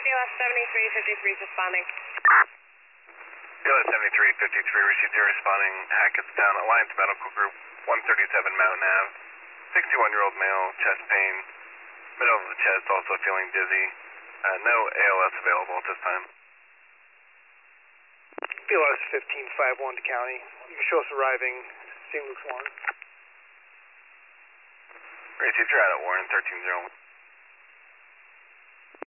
BLS 7353 is responding. BLS 7353 received your responding Hackettstown Alliance Medical Group, 137 Mountain Ave. 61-year-old male, chest pain, middle of the chest, also feeling dizzy. No ALS available at this time. BLS 1551 to county. You can show us arriving St. Luke's Warren. Received your out at Warren 1301.